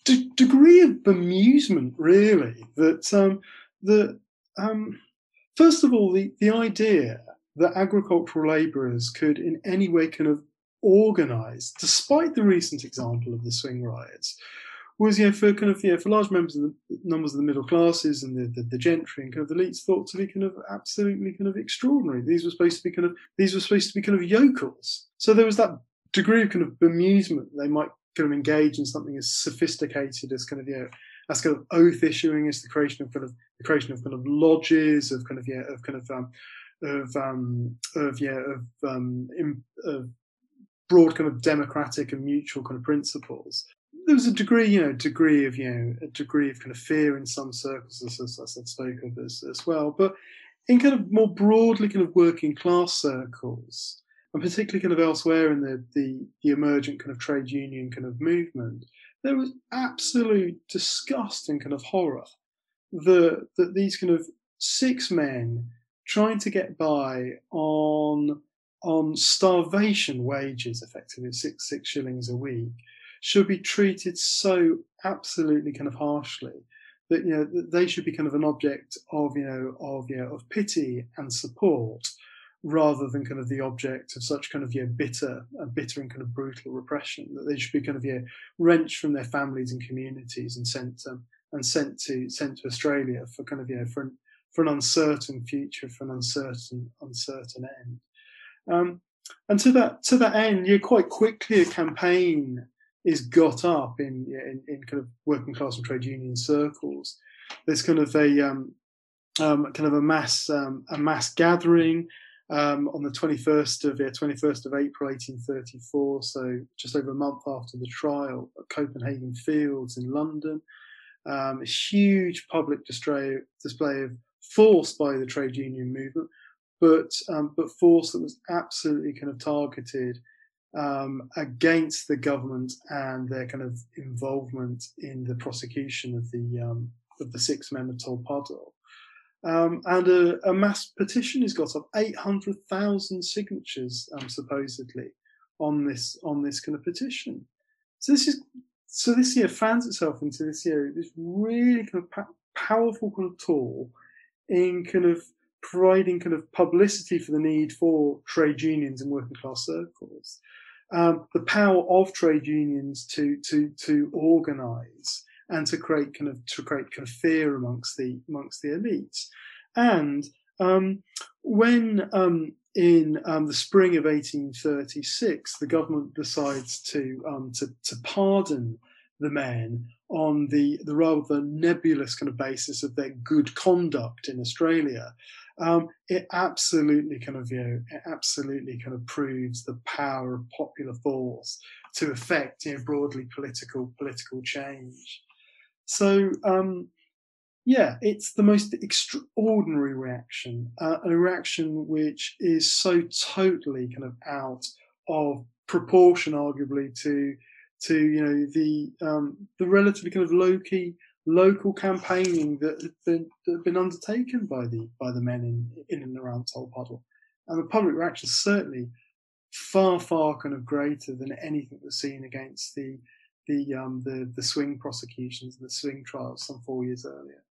degree of bemusement, really, that first of all, the idea that agricultural labourers could in any way kind of organise, despite the recent example of the swing riots, was for kind of for large numbers of the middle classes and the gentry and kind of the elites thought to be kind of absolutely kind of extraordinary. These were supposed to be kind of yokels. So there was that degree of kind of bemusement that they might kind of engage in something as sophisticated as kind of as kind of oath issuing, as the creation of kind of lodges of kind of of broad kind of democratic and mutual kind of principles. There was a degree of kind of fear in some circles, as I spoke of as well. But in kind of more broadly kind of working class circles, and particularly kind of elsewhere in the emergent kind of trade union kind of movement, there was absolute disgust and kind of horror that these kind of six men trying to get by on starvation wages, effectively six shillings a week, should be treated so absolutely kind of harshly that they should be kind of an object of pity and support, rather than kind of the object of such kind of bitter and kind of brutal repression. That they should be kind of wrenched from their families and communities and sent to Australia for kind of for an uncertain future, for an uncertain end. And to that end, quite quickly a campaign is got up in kind of working class and trade union circles. There's kind of a mass gathering on the 21st of April 1834, so just over a month after the trial, at Copenhagen Fields in London. A huge public display of force by the trade union movement, but force that was absolutely kind of targeted against the government and their kind of involvement in the prosecution of the 6 men of Tolpuddle. And a mass petition is got up, 800,000 signatures supposedly on this kind of petition. So this fans itself into this really kind of powerful kind of tool in kind of providing kind of publicity for the need for trade unions in working class circles. The power of trade unions to organise and to create kind of fear amongst the elites. And when in the spring of 1836, the government decides to pardon the men on the rather nebulous kind of basis of their good conduct in Australia. It absolutely kind of proves the power of popular force to effect broadly political change. So it's the most extraordinary reaction, a reaction which is so totally kind of out of proportion, arguably, to the relatively kind of low-key local campaigning that had been undertaken by the men in and around Tolpuddle, and the public reaction is certainly far kind of greater than anything that's seen against the swing prosecutions and the swing trials some 4 years earlier.